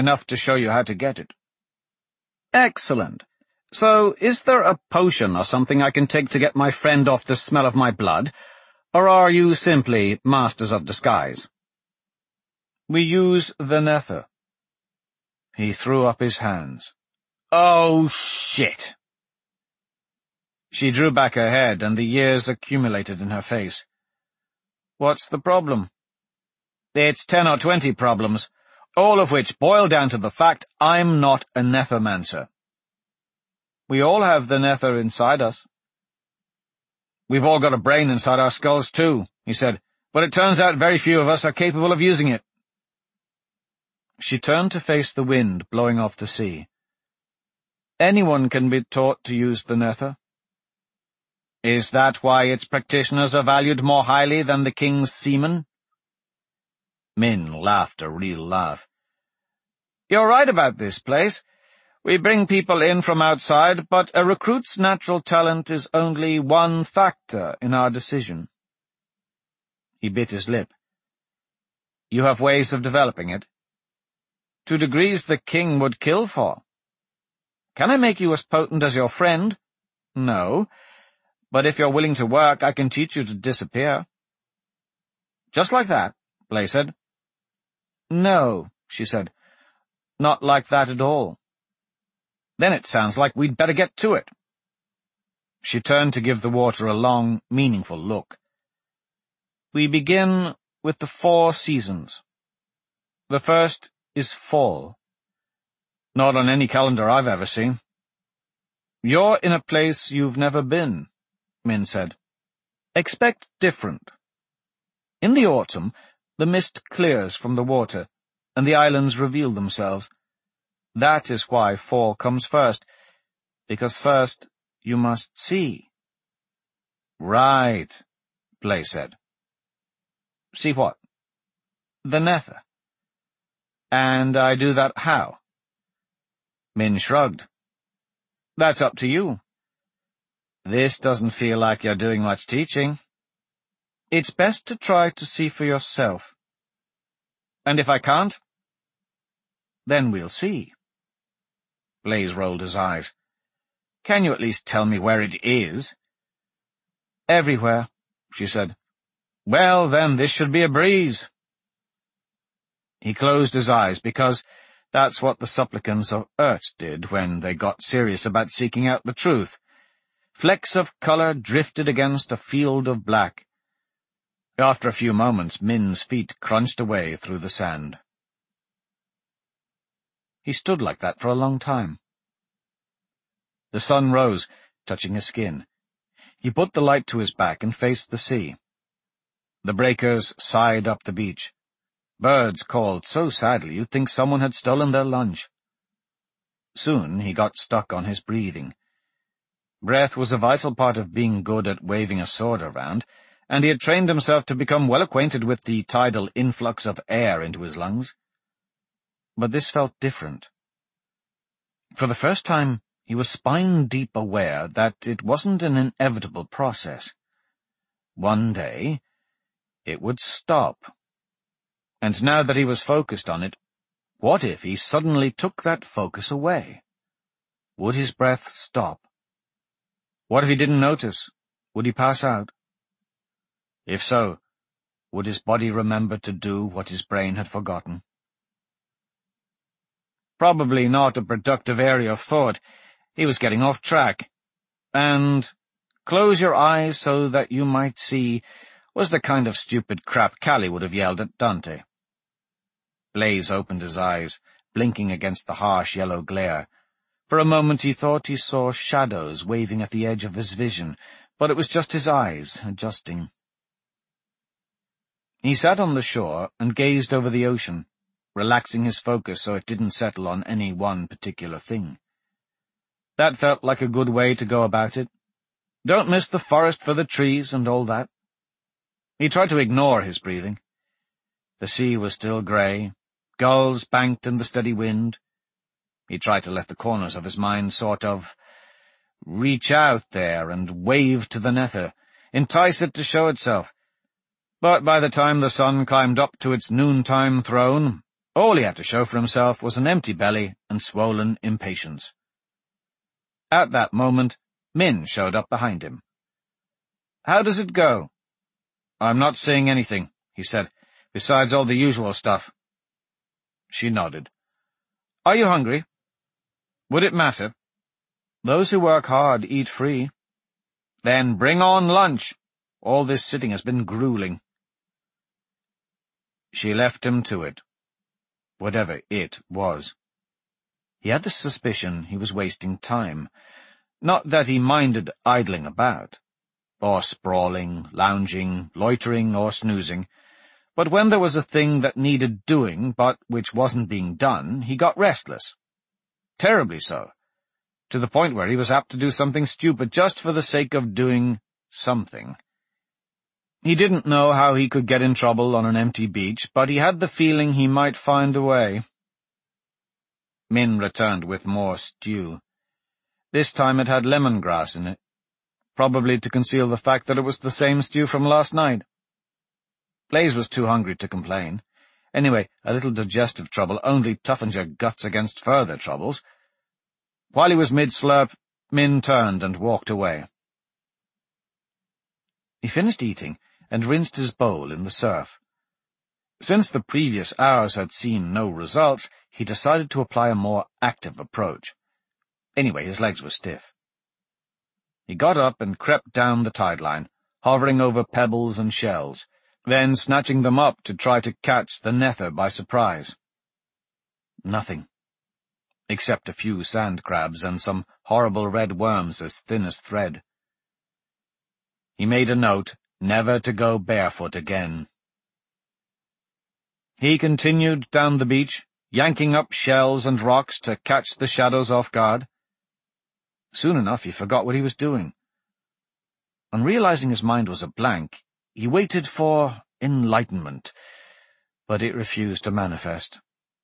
enough to show you how to get it." "Excellent. So, is there a potion or something I can take to get my friend off the smell of my blood, or are you simply masters of disguise?" "We use the nether." He threw up his hands. "Oh, shit!" She drew back her head, and the years accumulated in her face. "What's the problem?" "It's 10 or 20 problems, all of which boil down to the fact I'm not a nethermancer." "We all have the nether inside us." "We've all got a brain inside our skulls, too," he said, "but it turns out very few of us are capable of using it." She turned to face the wind blowing off the sea. "Anyone can be taught to use the nether." "Is that why its practitioners are valued more highly than the king's seamen?" Min laughed a real laugh. "You're right about this place. We bring people in from outside, but a recruit's natural talent is only one factor in our decision." He bit his lip. "You have ways of developing it?" "To degrees the king would kill for." "Can I make you as potent as your friend?" "No. But if you're willing to work, I can teach you to disappear." "Just like that?" Blay said. "No," she said. "Not like that at all." "Then it sounds like we'd better get to it." She turned to give the water a long, meaningful look. "We begin with the 4 seasons. The first is fall. Not on any calendar I've ever seen." "You're in a place you've never been," Min said. "Expect different. In the autumn, the mist clears from the water, and the islands reveal themselves. That is why fall comes first, because first you must see." "Right," Blay said. "See what?" "The nether." "And I do that how?" Min shrugged. "That's up to you." "This doesn't feel like you're doing much teaching." "It's best to try to see for yourself." "And if I can't?" "Then we'll see." Blaze rolled his eyes. "Can you at least tell me where it is?" "Everywhere," she said. "Well, then this should be a breeze." He closed his eyes because that's what the supplicants of Urt did when they got serious about seeking out the truth. Flecks of colour drifted against a field of black. After a few moments, Min's feet crunched away through the sand. He stood like that for a long time. The sun rose, touching his skin. He put the light to his back and faced the sea. The breakers sighed up the beach. Birds called so sadly you'd think someone had stolen their lunch. Soon he got stuck on his breathing. Breath was a vital part of being good at waving a sword around, and he had trained himself to become well acquainted with the tidal influx of air into his lungs. But this felt different. For the first time, he was spine-deep aware that it wasn't an inevitable process. One day, it would stop. And now that he was focused on it, what if he suddenly took that focus away? Would his breath stop? What if he didn't notice? Would he pass out? If so, would his body remember to do what his brain had forgotten? Probably not a productive area of thought. He was getting off track. And "Close your eyes so that you might see" was the kind of stupid crap Callie would have yelled at Dante. Blaze opened his eyes, blinking against the harsh yellow glare. For a moment he thought he saw shadows waving at the edge of his vision, but it was just his eyes adjusting. He sat on the shore and gazed over the ocean, relaxing his focus so it didn't settle on any one particular thing. That felt like a good way to go about it. Don't miss the forest for the trees and all that. He tried to ignore his breathing. The sea was still grey, gulls banked in the steady wind. He tried to let the corners of his mind sort of reach out there and wave to the nether, entice it to show itself. But by the time the sun climbed up to its noontime throne, All he had to show for himself was an empty belly and swollen impatience. At that moment, Min showed up behind him. "How does it go?" "I'm not seeing anything," he said, "besides all the usual stuff." She nodded. "Are you hungry?" "Would it matter?" "Those who work hard eat free." "Then bring on lunch. All this sitting has been grueling." She left him to it, whatever it was. He had the suspicion he was wasting time. Not that he minded idling about, or sprawling, lounging, loitering, or snoozing, but when there was a thing that needed doing but which wasn't being done, he got restless. Terribly so, to the point where he was apt to do something stupid just for the sake of doing something. He didn't know how he could get in trouble on an empty beach, but he had the feeling he might find a way. Min returned with more stew. This time it had lemongrass in it, probably to conceal the fact that it was the same stew from last night. Blaze was too hungry to complain. Anyway, a little digestive trouble only toughens your guts against further troubles. While he was mid-slurp, Min turned and walked away. He finished eating and rinsed his bowl in the surf. Since the previous hours had seen no results, he decided to apply a more active approach. Anyway, his legs were stiff. He got up and crept down the tide line, hovering over pebbles and shells, then snatching them up to try to catch the nether by surprise. Nothing, except a few sand crabs and some horrible red worms as thin as thread. He made a note never to go barefoot again. He continued down the beach, yanking up shells and rocks to catch the shadows off guard. Soon enough he forgot what he was doing. On realizing his mind was a blank, he waited for enlightenment, but it refused to manifest.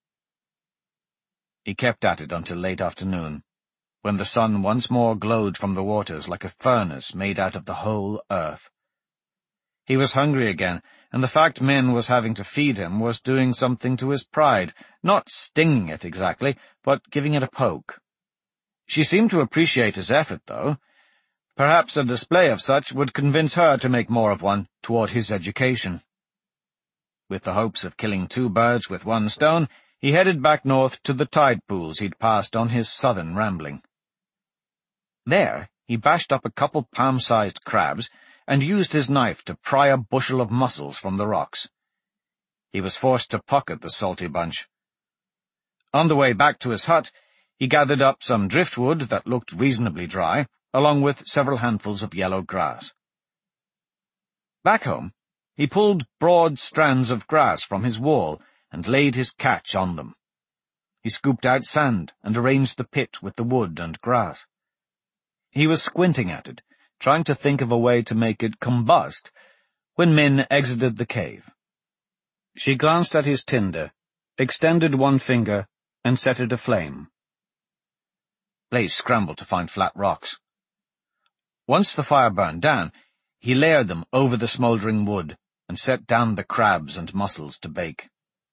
He kept at it until late afternoon, when the sun once more glowed from the waters like a furnace made out of the whole earth. He was hungry again, and the fact Min was having to feed him was doing something to his pride, not stinging it exactly, but giving it a poke. She seemed to appreciate his effort, though. Perhaps a display of such would convince her to make more of one toward his education. With the hopes of killing two birds with one stone, he headed back north to the tide pools he'd passed on his southern rambling. There, he bashed up a couple palm-sized crabs and used his knife to pry a bushel of mussels from the rocks. He was forced to pocket the salty bunch. On the way back to his hut, he gathered up some driftwood that looked reasonably dry, along with several handfuls of yellow grass. Back home, he pulled broad strands of grass from his wall and laid his catch on them. He scooped out sand and arranged the pit with the wood and grass. He was squinting at it, trying to think of a way to make it combust, when Min exited the cave. She glanced at his tinder, extended one finger, and set it aflame. Blaze scrambled to find flat rocks. Once the fire burned down, he layered them over the smouldering wood and set down the crabs and mussels to bake.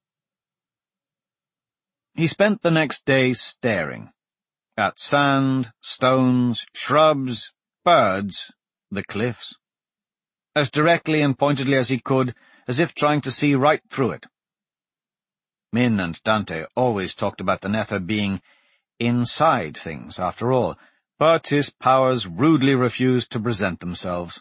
He spent the next day staring at sand, stones, shrubs, birds, the cliffs, as directly and pointedly as he could, as if trying to see right through it. Min and Dante always talked about the Nether being inside things, after all, but his powers rudely refused to present themselves.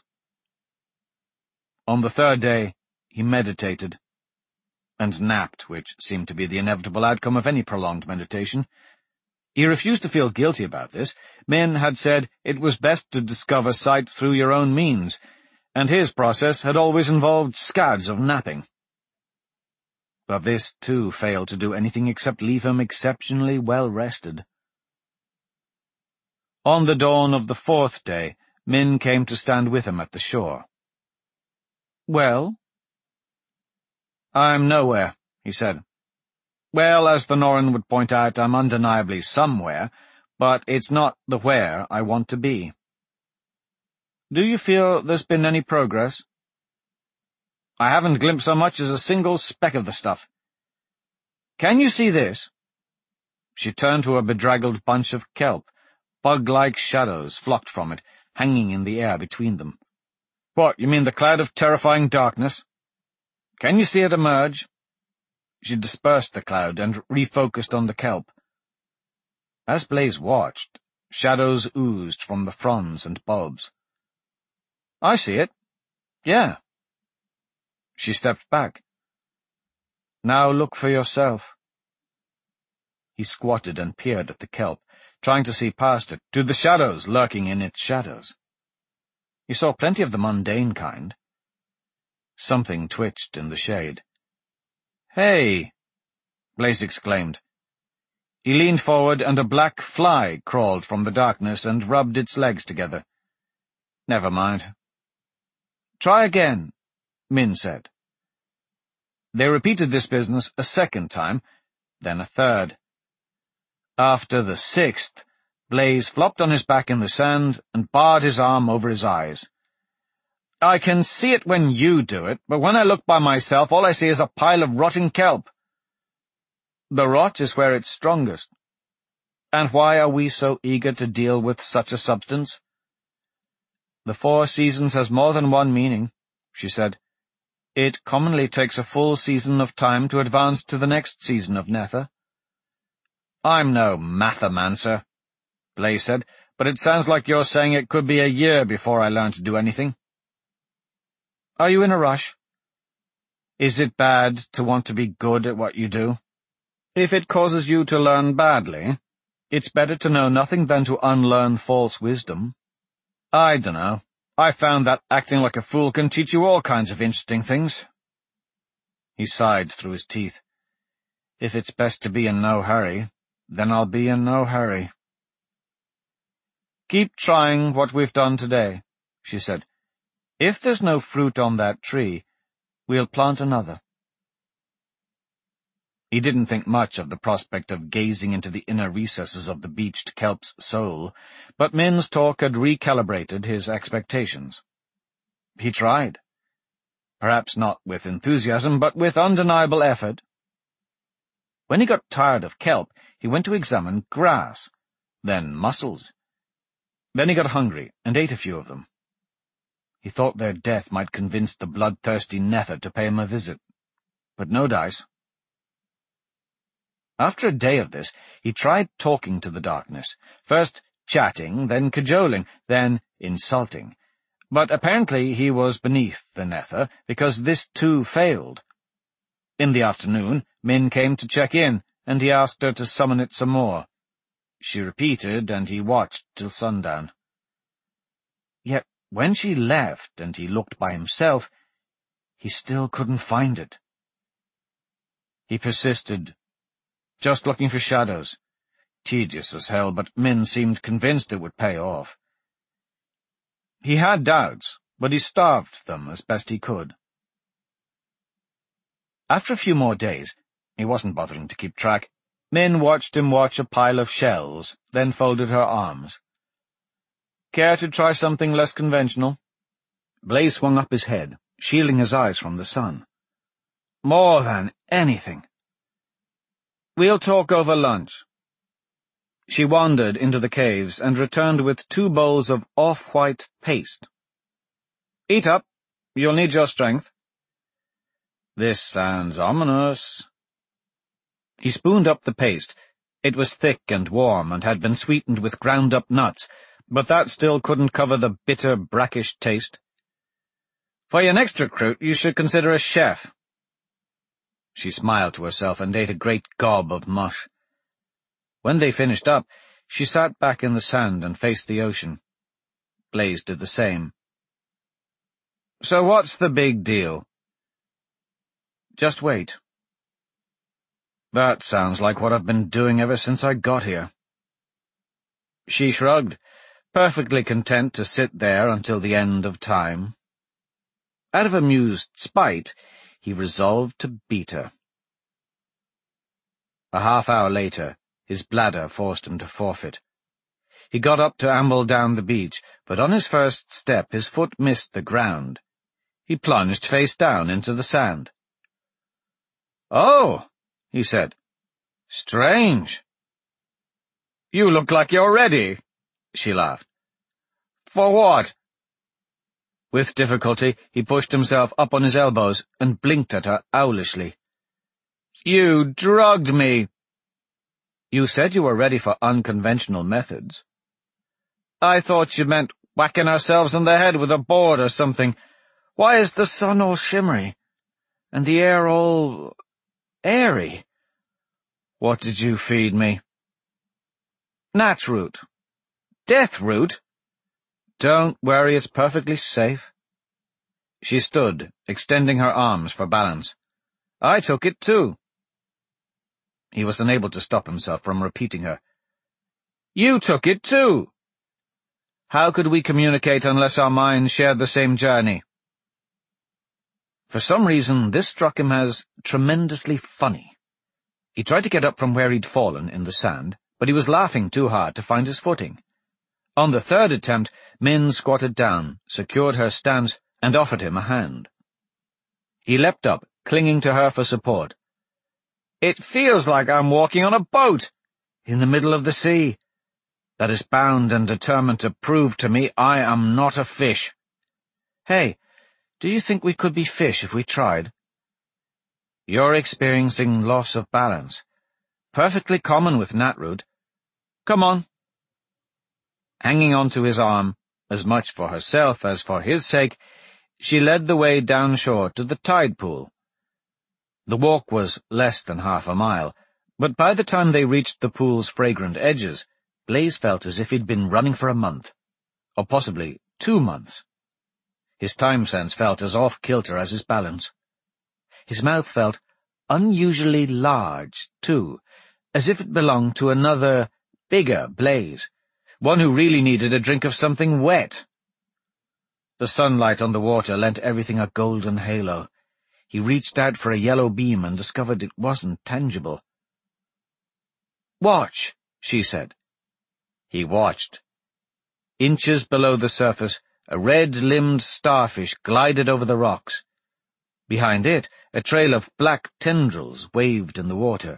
On the third day, he meditated, and napped, which seemed to be the inevitable outcome of any prolonged meditation. He refused to feel guilty about this. Min had said it was best to discover sight through your own means, and his process had always involved scads of napping. But this, too, failed to do anything except leave him exceptionally well rested. On the dawn of the fourth day, Min came to stand with him at the shore. "Well?" "I'm nowhere," he said. "Well, as the Norn would point out, I'm undeniably somewhere, but it's not the where I want to be." "Do you feel there's been any progress?" "I haven't glimpsed so much as a single speck of the stuff." Can you see this?" She turned to a bedraggled bunch of kelp. Bug-like shadows flocked from it, hanging in the air between them. "What, you mean the cloud of terrifying darkness? Can you see it emerge?" She dispersed the cloud and refocused on the kelp. As Blaze watched, shadows oozed from the fronds and bulbs. "I see it. Yeah." She stepped back. "Now look for yourself." He squatted and peered at the kelp, trying to see past it, to the shadows lurking in its shadows. He saw plenty of the mundane kind. Something twitched in the shade. "Hey!" Blaze exclaimed. He leaned forward, and a black fly crawled from the darkness and rubbed its legs together. "Never mind." "Try again," Min said. They repeated this business a second time, then a third. After the sixth, Blaze flopped on his back in the sand and barred his arm over his eyes. "I can see it when you do it, but when I look by myself, all I see is a pile of rotting kelp." "The rot is where it's strongest. And why are we so eager to deal with such a substance?" "The 4 seasons has more than one meaning," she said. "It commonly takes a full season of time to advance to the next season of Nether." "I'm no mathomancer," Blaze said, "but it sounds like you're saying it could be a year before I learn to do anything." "Are you in a rush? Is it bad to want to be good at what you do? If it causes you to learn badly, it's better to know nothing than to unlearn false wisdom. I dunno. I found that acting like a fool can teach you all kinds of interesting things." He sighed through his teeth. "If it's best to be in no hurry, then I'll be in no hurry." "Keep trying what we've done today," she said. "If there's no fruit on that tree, we'll plant another." He didn't think much of the prospect of gazing into the inner recesses of the beached kelp's soul, but Min's talk had recalibrated his expectations. He tried. Perhaps not with enthusiasm, but with undeniable effort. When he got tired of kelp, he went to examine grass, then mussels. Then he got hungry and ate a few of them. He thought their death might convince the bloodthirsty Nether to pay him a visit. But no dice. After a day of this, he tried talking to the darkness, first chatting, then cajoling, then insulting. But apparently he was beneath the Nether, because this too failed. In the afternoon, Min came to check in, and he asked her to summon it some more. She repeated, and he watched till sundown. Yet when she left and he looked by himself, he still couldn't find it. He persisted, just looking for shadows. Tedious as hell, but Min seemed convinced it would pay off. He had doubts, but he starved them as best he could. After a few more days, he wasn't bothering to keep track, Min watched him watch a pile of shells, then folded her arms. "Care to try something less conventional?" Blaze swung up his head, shielding his eyes from the sun. "More than anything." "We'll talk over lunch." She wandered into the caves and returned with 2 bowls of off-white paste. "Eat up. You'll need your strength." "This sounds ominous." He spooned up the paste. It was thick and warm and had been sweetened with ground-up nuts, but that still couldn't cover the bitter, brackish taste. "For your next recruit, you should consider a chef." She smiled to herself and ate a great gob of mush. When they finished up, she sat back in the sand and faced the ocean. Blaze did the same. "So what's the big deal?" "Just wait." "That sounds like what I've been doing ever since I got here." She shrugged, perfectly content to sit there until the end of time. Out of amused spite, he resolved to beat her. A half-hour later, his bladder forced him to forfeit. He got up to amble down the beach, but on his first step his foot missed the ground. He plunged face down into the sand. "Oh," he said, Strange. You look like you're ready, she laughed. For what? With difficulty, he pushed himself up on his elbows and blinked at her owlishly. You drugged me. You said you were ready for unconventional methods. I thought you meant whacking ourselves in the head with a board or something. Why is the sun all shimmery, and the air all airy? What did you feed me? Nat root. Death root? Don't worry, it's perfectly safe. She stood, extending her arms for balance. I took it too. He was unable to stop himself from repeating her. You took it too. How could we communicate unless our minds shared the same journey? For some reason, this struck him as tremendously funny. He tried to get up from where he'd fallen in the sand, but he was laughing too hard to find his footing. On the third attempt, Min squatted down, secured her stance, and offered him a hand. He leapt up, clinging to her for support. It feels like I'm walking on a boat, in the middle of the sea, that is bound and determined to prove to me I am not a fish. Hey, do you think we could be fish if we tried? You're experiencing loss of balance. Perfectly common with Natroot. Come on. Hanging on to his arm, as much for herself as for his sake, she led the way down shore to the tide pool. The walk was less than half a mile, but by the time they reached the pool's fragrant edges, Blaze felt as if he'd been running for a month, or possibly 2 months. His time sense felt as off-kilter as his balance. His mouth felt unusually large, too, as if it belonged to another, bigger Blaze, one who really needed a drink of something wet. The sunlight on the water lent everything a golden halo. He reached out for a yellow beam and discovered it wasn't tangible. Watch, she said. He watched. Inches below the surface, a red-limbed starfish glided over the rocks. Behind it, a trail of black tendrils waved in the water.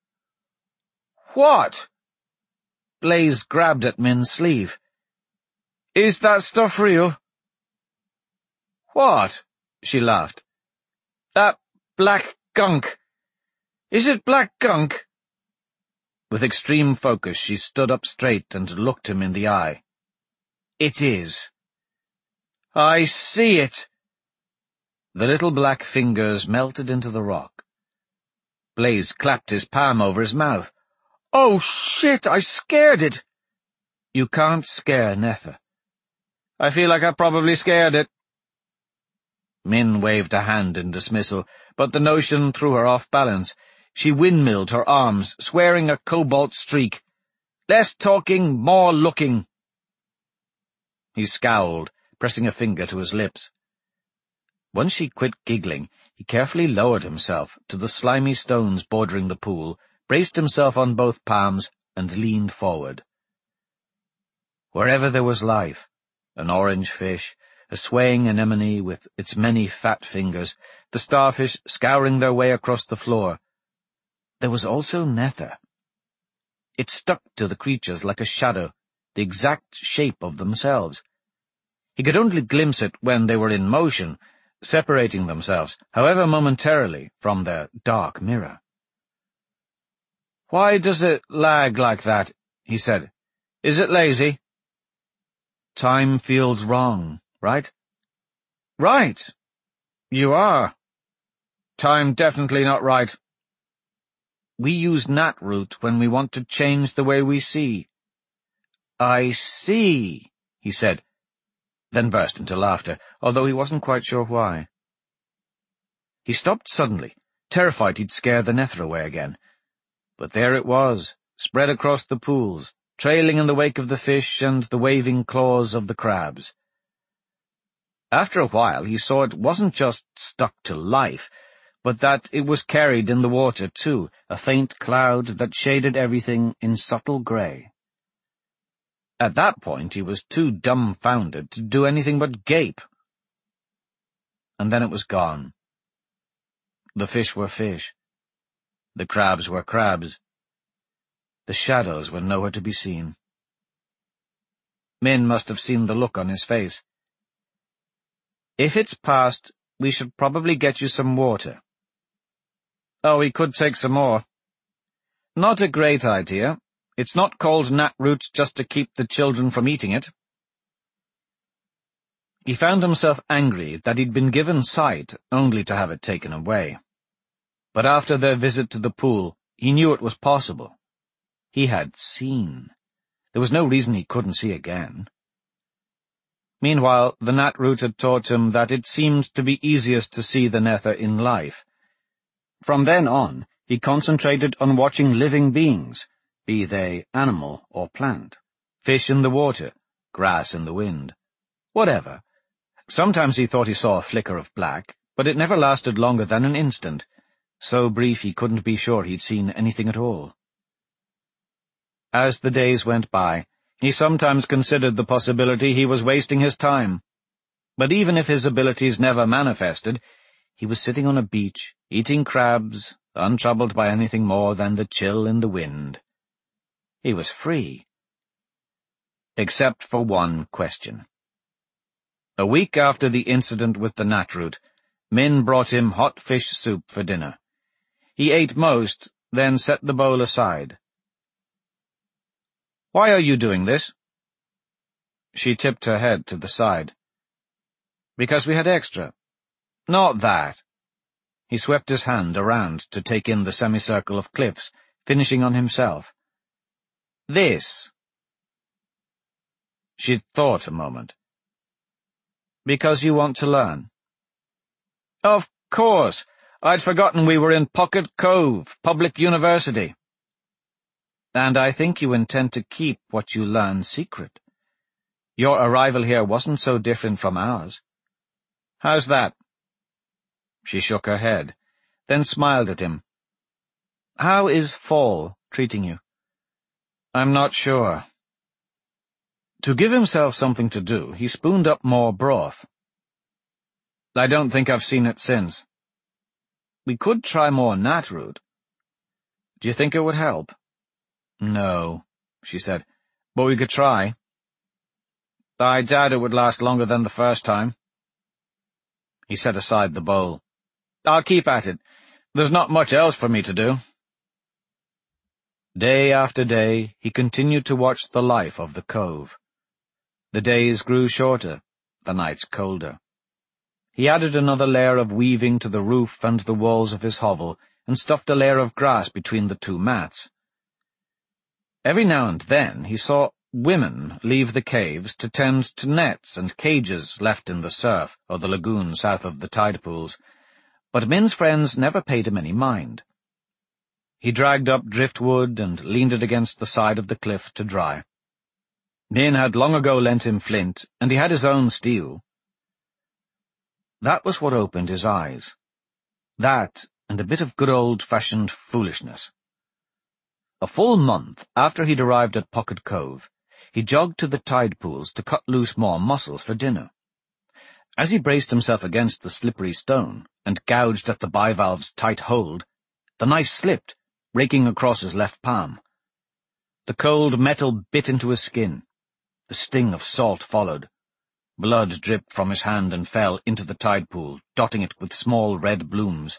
What? Blaze grabbed at Min's sleeve. Is that stuff real? What? She laughed. That black gunk. Is it black gunk? With extreme focus, she stood up straight and looked him in the eye. It is. I see it. The little black fingers melted into the rock. Blaze clapped his palm over his mouth. Oh, shit, I scared it. You can't scare Nether. I feel like I probably scared it. Min waved a hand in dismissal, but the notion threw her off balance. She windmilled her arms, swearing a cobalt streak. Less talking, more looking. He scowled, pressing a finger to his lips. Once she quit giggling, he carefully lowered himself to the slimy stones bordering the pool, braced himself on both palms, and leaned forward. Wherever there was life, an orange fish, a swaying anemone with its many fat fingers, the starfish scouring their way across the floor, there was also Nether. It stuck to the creatures like a shadow, the exact shape of themselves. He could only glimpse it when they were in motion, separating themselves, however momentarily, from their dark mirror. Why does it lag like that? He said. Is it lazy? Time feels wrong, right? Right. You are. Time definitely not right. We use Natroot when we want to change the way we see. I see, he said, then burst into laughter, although he wasn't quite sure why. He stopped suddenly, terrified he'd scare the Nether away again. But there it was, spread across the pools, trailing in the wake of the fish and the waving claws of the crabs. After a while he saw it wasn't just stuck to life, but that it was carried in the water too, a faint cloud that shaded everything in subtle grey. At that point he was too dumbfounded to do anything but gape. And then it was gone. The fish were fish. The crabs were crabs. The shadows were nowhere to be seen. Min must have seen the look on his face. "If it's past, we should probably get you some water." "Oh, we could take some more." "Not a great idea. It's not called nat root just to keep the children from eating it." He found himself angry that he'd been given sight only to have it taken away. But after their visit to the pool, he knew it was possible. He had seen. There was no reason he couldn't see again. Meanwhile, the nat root had taught him that it seemed to be easiest to see the nether in life. From then on, he concentrated on watching living beings, be they animal or plant, fish in the water, grass in the wind, whatever. Sometimes he thought he saw a flicker of black, but it never lasted longer than an instant, so brief he couldn't be sure he'd seen anything at all. As the days went by, he sometimes considered the possibility he was wasting his time. But even if his abilities never manifested, he was sitting on a beach, eating crabs, untroubled by anything more than the chill in the wind. He was free. Except for one question. A week after the incident with the nat root, Min brought him hot fish soup for dinner. He ate most, then set the bowl aside. "Why are you doing this?" She tipped her head to the side. "Because we had extra." "Not that." He swept his hand around to take in the semicircle of cliffs, finishing on himself. "This." She'd thought a moment. "Because you want to learn." "Of course. I'd forgotten we were in Pocket Cove, public university." "And I think you intend to keep what you learn secret. Your arrival here wasn't so different from ours." "How's that?" She shook her head, then smiled at him. "How is fall treating you?" "I'm not sure." To give himself something to do, he spooned up more broth. "I don't think I've seen it since." "We could try more nat root." "Do you think it would help?" "No," she said, "but we could try." "I doubt it would last longer than the first time." He set aside the bowl. "I'll keep at it. There's not much else for me to do." Day after day, he continued to watch the life of the cove. The days grew shorter, the nights colder. He added another layer of weaving to the roof and the walls of his hovel, and stuffed a layer of grass between the two mats. Every now and then he saw women leave the caves to tend to nets and cages left in the surf or the lagoon south of the tide pools, but Min's friends never paid him any mind. He dragged up driftwood and leaned it against the side of the cliff to dry. Min had long ago lent him flint, and he had his own steel. That was what opened his eyes. That, and a bit of good old-fashioned foolishness. A full month after he'd arrived at Pocket Cove, he jogged to the tide pools to cut loose more mussels for dinner. As he braced himself against the slippery stone and gouged at the bivalve's tight hold, the knife slipped, raking across his left palm. The cold metal bit into his skin. The sting of salt followed. Blood dripped from his hand and fell into the tide pool, dotting it with small red blooms.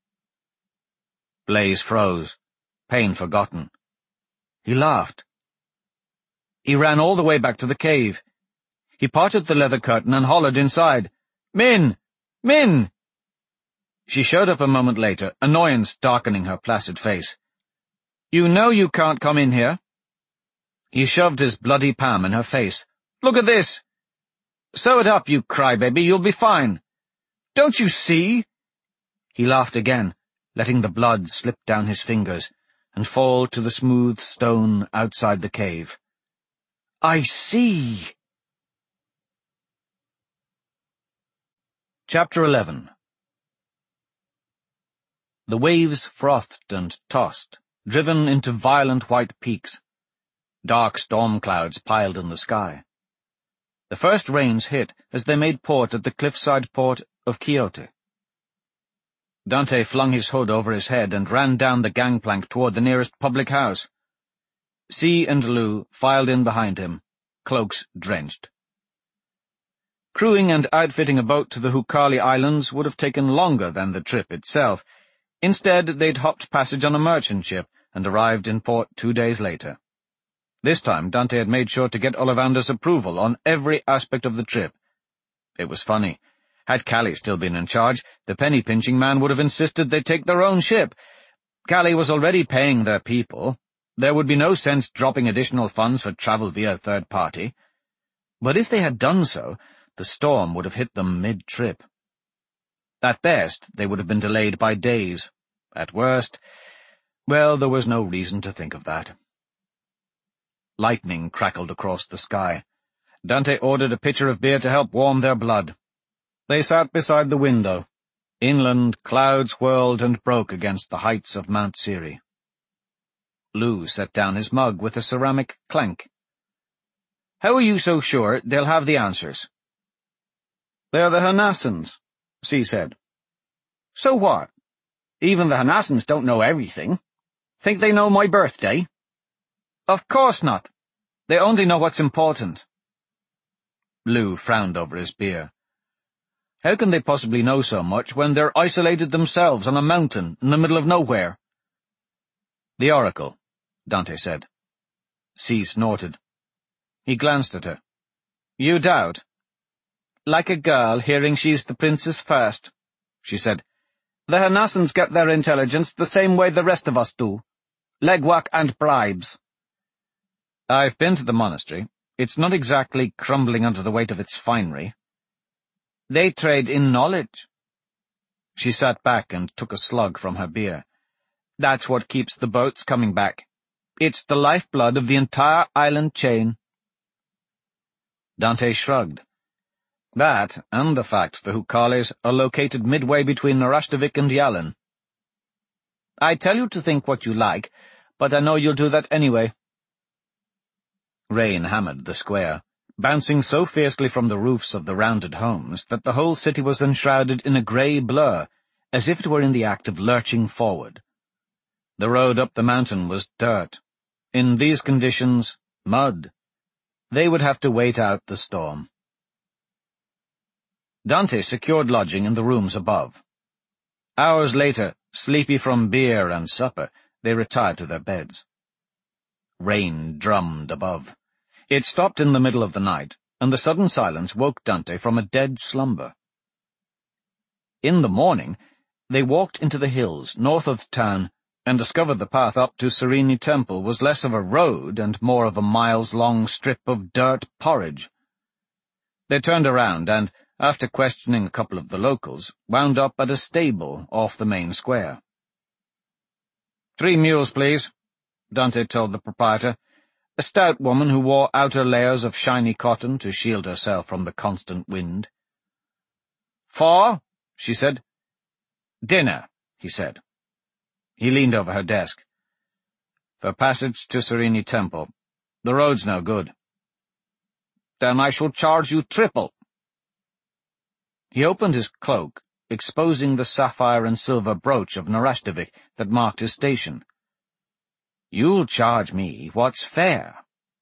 Blaze froze, pain forgotten. He laughed. He ran all the way back to the cave. He parted the leather curtain and hollered inside, "Min! Min!" She showed up a moment later, annoyance darkening her placid face. "You know you can't come in here." He shoved his bloody palm in her face. "Look at this! Sew it up, you crybaby, you'll be fine. Don't you see?" He laughed again, letting the blood slip down his fingers and fall to the smooth stone outside the cave. "I see." Chapter 11. The waves frothed and tossed, driven into violent white peaks. Dark storm clouds piled in the sky. The first rains hit as they made port at the cliffside port of Quixote. Dante flung his hood over his head and ran down the gangplank toward the nearest public house. C and Lou filed in behind him, cloaks drenched. Crewing and outfitting a boat to the Hukali Islands would have taken longer than the trip itself. Instead, they'd hopped passage on a merchant ship and arrived in port 2 days later. This time, Dante had made sure to get Ollivander's approval on every aspect of the trip. It was funny. Had Callie still been in charge, the penny-pinching man would have insisted they take their own ship. Callie was already paying their people. There would be no sense dropping additional funds for travel via a third party. But if they had done so, the storm would have hit them mid-trip. At best, they would have been delayed by days. At worst, well, there was no reason to think of that. Lightning crackled across the sky. Dante ordered a pitcher of beer to help warm their blood. They sat beside the window. Inland, clouds whirled and broke against the heights of Mount Siri. Lou set down his mug with a ceramic clank. "How are you so sure they'll have the answers?" "They're the Hanassans," C said. "So what? Even the Hanassans don't know everything. Think they know my birthday?" "Of course not. They only know what's important." Lou frowned over his beer. How can they possibly know so much when they're isolated themselves on a mountain in the middle of nowhere? "The Oracle," Dante said. C snorted. He glanced at her. "You doubt?" "Like a girl hearing she's the princess first," she said. "The Hanassans get their intelligence the same way the rest of us do. Legwork and bribes." "I've been to the monastery. It's not exactly crumbling under the weight of its finery." "They trade in knowledge." She sat back and took a slug from her beer. "That's what keeps the boats coming back. It's the lifeblood of the entire island chain." Dante shrugged. That, and the fact the Hukalis are located midway between Narashtovik and Yalin. "I tell you to think what you like, but I know you'll do that anyway." Rain hammered the square, bouncing so fiercely from the roofs of the rounded homes that the whole city was enshrouded in a grey blur, as if it were in the act of lurching forward. The road up the mountain was dirt. In these conditions, mud. They would have to wait out the storm. Dante secured lodging in the rooms above. Hours later, sleepy from beer and supper, they retired to their beds. Rain drummed above. It stopped in the middle of the night, and the sudden silence woke Dante from a dead slumber. In the morning, they walked into the hills north of town and discovered the path up to Sereni Temple was less of a road and more of a miles-long strip of dirt porridge. They turned around and, after questioning a couple of the locals, wound up at a stable off the main square. "3 mules, please," Dante told the proprietor, a stout woman who wore outer layers of shiny cotton to shield herself from the constant wind. "4?" she said. "Dinner," he said. He leaned over her desk. "For passage to Sereni Temple. The road's no good." "Then I shall charge you triple." He opened his cloak, exposing the sapphire and silver brooch of Narashtovik that marked his station. "You'll charge me what's fair."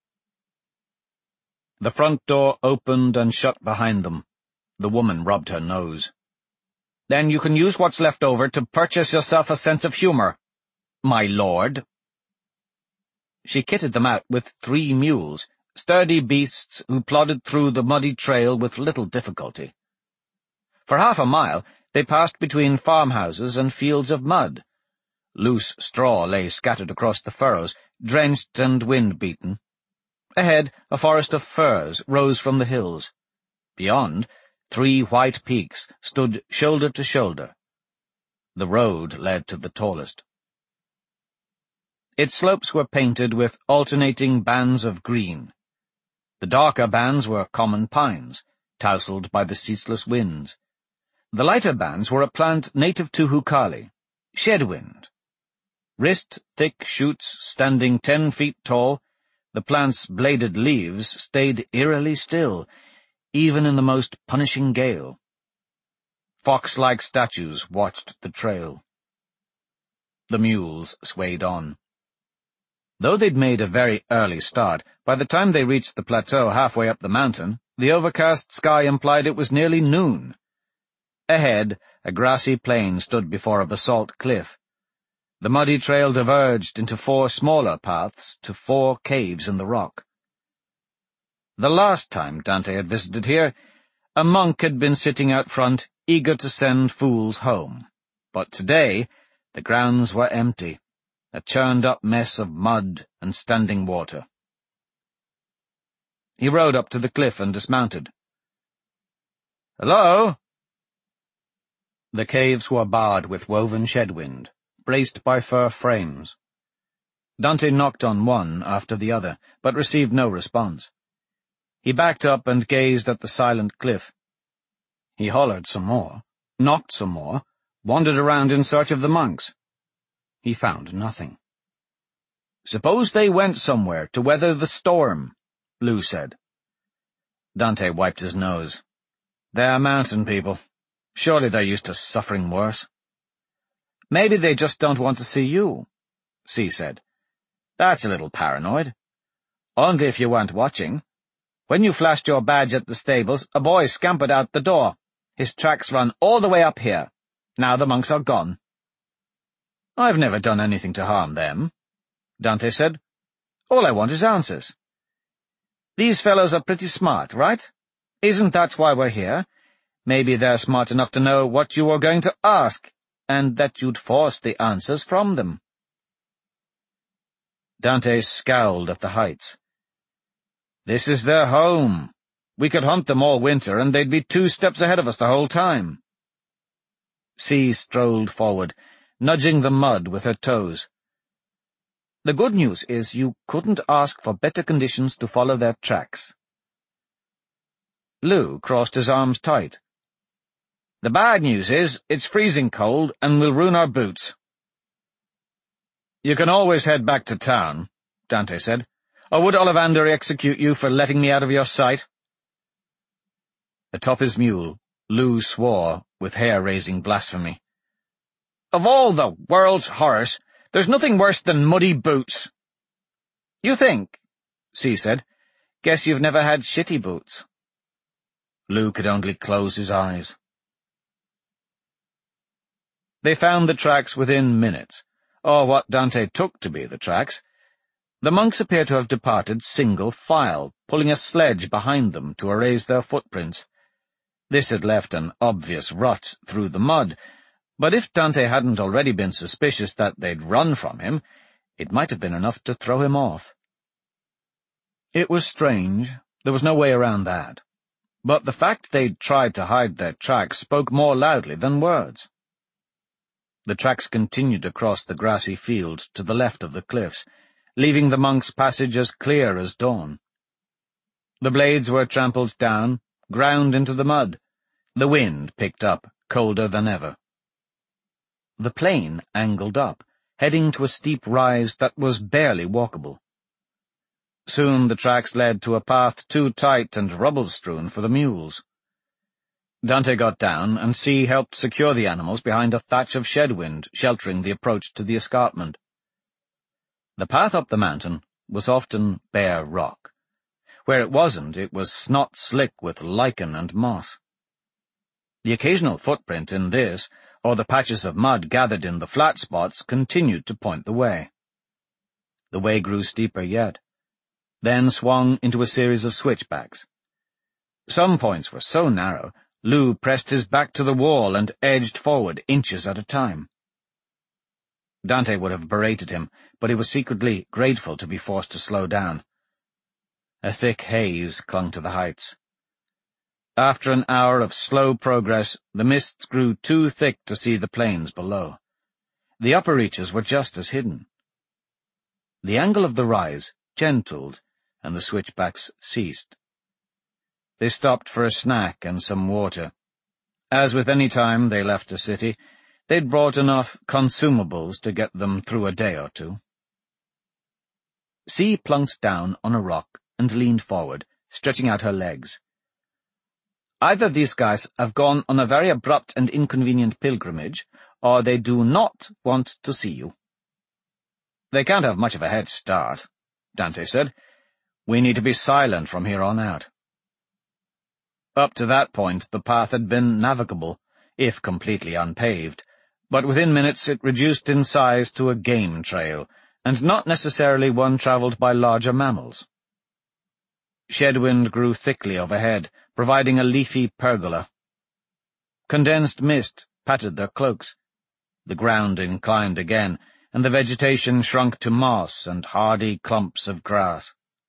The front door opened and shut behind them. The woman rubbed her nose. "Then you can use what's left over to purchase yourself a sense of humor, my lord." She kitted them out with 3 mules, sturdy beasts who plodded through the muddy trail with little difficulty. For half a mile, they passed between farmhouses and fields of mud. Loose straw lay scattered across the furrows, drenched and wind-beaten. Ahead, a forest of firs rose from the hills. Beyond, 3 white peaks stood shoulder to shoulder. The road led to the tallest. Its slopes were painted with alternating bands of green. The darker bands were common pines, tousled by the ceaseless winds. The lighter bands were a plant native to Hukali, shedwind. Wrist-thick shoots standing 10 feet tall, the plant's bladed leaves stayed eerily still, even in the most punishing gale. Fox-like statues watched the trail. The mules swayed on. Though they'd made a very early start, by the time they reached the plateau halfway up the mountain, the overcast sky implied it was nearly noon. Ahead, a grassy plain stood before a basalt cliff. The muddy trail diverged into 4 smaller paths to 4 caves in the rock. The last time Dante had visited here, a monk had been sitting out front, eager to send fools home. But today, the grounds were empty, a churned-up mess of mud and standing water. He rode up to the cliff and dismounted. "Hello?" The caves were barred with woven shedwind, braced by fir frames. Dante knocked on one after the other, but received no response. He backed up and gazed at the silent cliff. He hollered some more, knocked some more, wandered around in search of the monks. He found nothing. "Suppose they went somewhere to weather the storm," Lou said. Dante wiped his nose. "They're mountain people. Surely they're used to suffering worse." "Maybe they just don't want to see you," C said. "That's a little paranoid. Only if you weren't watching. When you flashed your badge at the stables, a boy scampered out the door. His tracks run all the way up here. Now the monks are gone." "I've never done anything to harm them," Dante said. "All I want is answers. These fellows are pretty smart, right? Isn't that why we're here? Maybe they're smart enough to know what you were going to ask, and that you'd force the answers from them." Dante scowled at the heights. "This is their home. We could hunt them all winter, and they'd be 2 steps ahead of us the whole time." C strolled forward, nudging the mud with her toes. "The good news is you couldn't ask for better conditions to follow their tracks." Lou crossed his arms tight. "The bad news is it's freezing cold and will ruin our boots." "You can always head back to town," Dante said. "Or would Ollivander execute you for letting me out of your sight?" Atop his mule, Lou swore with hair-raising blasphemy. "Of all the world's horrors, there's nothing worse than muddy boots." "You think?" C said. "Guess you've never had shitty boots." Lou could only close his eyes. They found the tracks within minutes, or what Dante took to be the tracks. The monks appear to have departed single file, pulling a sledge behind them to erase their footprints. This had left an obvious rut through the mud, but if Dante hadn't already been suspicious that they'd run from him, it might have been enough to throw him off. It was strange, there was no way around that, but the fact they'd tried to hide their tracks spoke more loudly than words. The tracks continued across the grassy field to the left of the cliffs, leaving the monks' passage as clear as dawn. The blades were trampled down, ground into the mud. The wind picked up, colder than ever. The plain angled up, heading to a steep rise that was barely walkable. Soon the tracks led to a path too tight and rubble-strewn for the mules. Dante got down, and C helped secure the animals behind a thatch of shedwind sheltering the approach to the escarpment. The path up the mountain was often bare rock. Where it wasn't, it was snot-slick with lichen and moss. The occasional footprint in this, or the patches of mud gathered in the flat spots, continued to point the way. The way grew steeper yet, then swung into a series of switchbacks. Some points were so narrow, Lou pressed his back to the wall and edged forward inches at a time. Dante would have berated him, but he was secretly grateful to be forced to slow down. A thick haze clung to the heights. After an hour of slow progress, the mists grew too thick to see the plains below. The upper reaches were just as hidden. The angle of the rise gentled, and the switchbacks ceased. They stopped for a snack and some water. As with any time they left a city, they'd brought enough consumables to get them through a day or two. C plunked down on a rock and leaned forward, stretching out her legs. "Either these guys have gone on a very abrupt and inconvenient pilgrimage, or they do not want to see you." "They can't have much of a head start," Dante said. "We need to be silent from here on out." Up to that point, the path had been navigable, if completely unpaved, but within minutes it reduced in size to a game trail, and not necessarily one travelled by larger mammals. Shed-wind grew thickly overhead, providing a leafy pergola. Condensed mist patted their cloaks. The ground inclined again, and the vegetation shrunk to moss and hardy clumps of grass.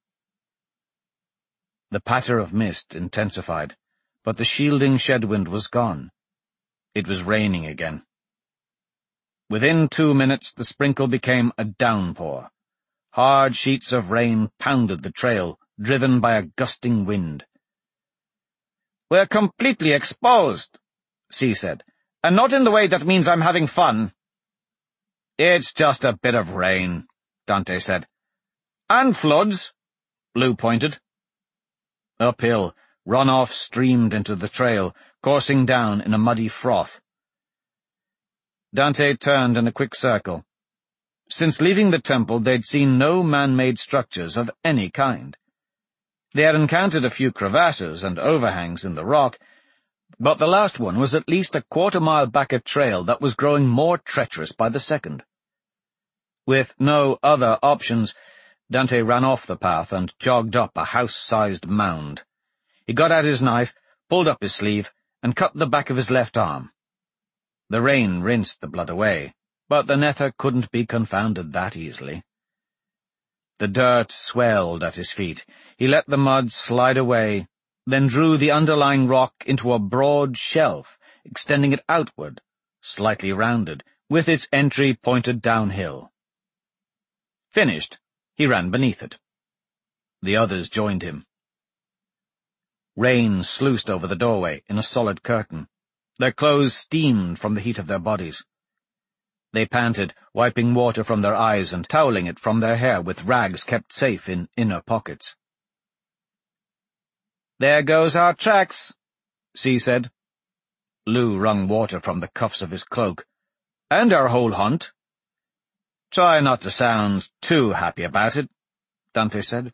The patter of mist intensified, but the shielding shed-wind was gone. It was raining again. Within 2 minutes the sprinkle became a downpour. Hard sheets of rain pounded the trail, driven by a gusting wind. "We're completely exposed," C said, "and not in the way that means I'm having fun." "It's just a bit of rain," Dante said. "And floods," Lou pointed. Uphill, runoff streamed into the trail, coursing down in a muddy froth. Dante turned in a quick circle. Since leaving the temple, they'd seen no man-made structures of any kind. They had encountered a few crevasses and overhangs in the rock, but the last one was at least a quarter-mile back a trail that was growing more treacherous by the second. With no other options, Dante ran off the path and jogged up a house-sized mound. He got out his knife, pulled up his sleeve, and cut the back of his left arm. The rain rinsed the blood away, but the Nether couldn't be confounded that easily. The dirt swelled at his feet. He let the mud slide away, then drew the underlying rock into a broad shelf, extending it outward, slightly rounded, with its entry pointed downhill. Finished, he ran beneath it. The others joined him. Rain sluiced over the doorway in a solid curtain. Their clothes steamed from the heat of their bodies. They panted, wiping water from their eyes and toweling it from their hair with rags kept safe in inner pockets. "There goes our tracks," C said. Lou wrung water from the cuffs of his cloak. "And our whole hunt." "Try not to sound too happy about it," Dante said.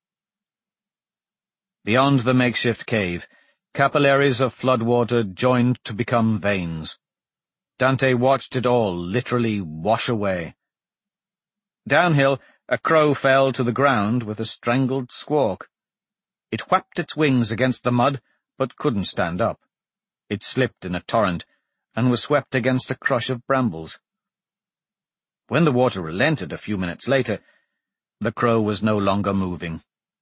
Beyond the makeshift cave, capillaries of floodwater joined to become veins. Dante watched it all literally wash away. Downhill, a crow fell to the ground with a strangled squawk. It whapped its wings against the mud, but couldn't stand up. It slipped in a torrent, and was swept against a crush of brambles. When the water relented a few minutes later, the crow was no longer moving.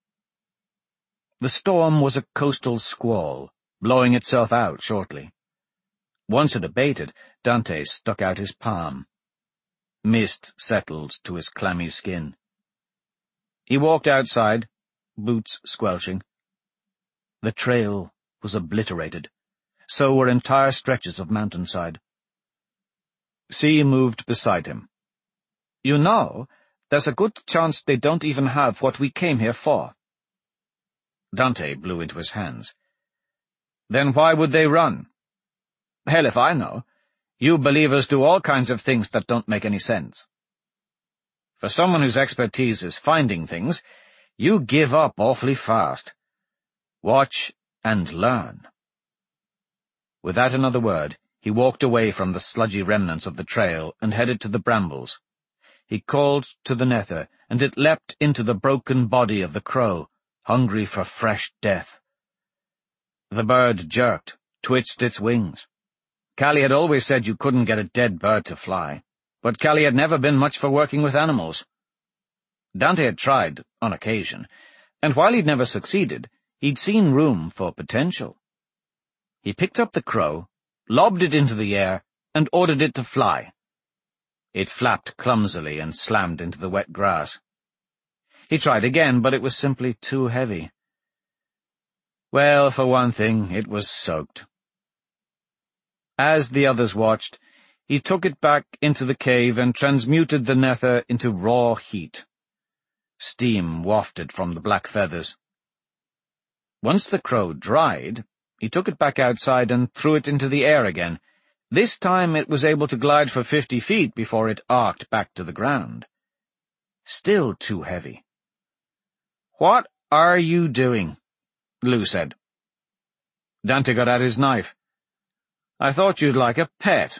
The storm was a coastal squall, blowing itself out shortly. Once it abated, Dante stuck out his palm. Mist settled to his clammy skin. He walked outside, boots squelching. The trail was obliterated. So were entire stretches of mountainside. C moved beside him. "You know, there's a good chance they don't even have what we came here for." Dante blew into his hands. "Then why would they run?" "Hell if I know. You believers do all kinds of things that don't make any sense. For someone whose expertise is finding things, you give up awfully fast. Watch and learn." Without another word, he walked away from the sludgy remnants of the trail and headed to the brambles. He called to the Nether, and it leapt into the broken body of the crow, hungry for fresh death. The bird jerked, twitched its wings. Callie had always said you couldn't get a dead bird to fly, but Callie had never been much for working with animals. Dante had tried, on occasion, and while he'd never succeeded, he'd seen room for potential. He picked up the crow, lobbed it into the air, and ordered it to fly. It flapped clumsily and slammed into the wet grass. He tried again, but it was simply too heavy. Well, for one thing, it was soaked. As the others watched, he took it back into the cave and transmuted the Nether into raw heat. Steam wafted from the black feathers. Once the crow dried, he took it back outside and threw it into the air again. This time it was able to glide for 50 feet before it arced back to the ground. still too heavy. "What are you doing?" Lou said. Dante got out his knife. "I thought you'd like a pet."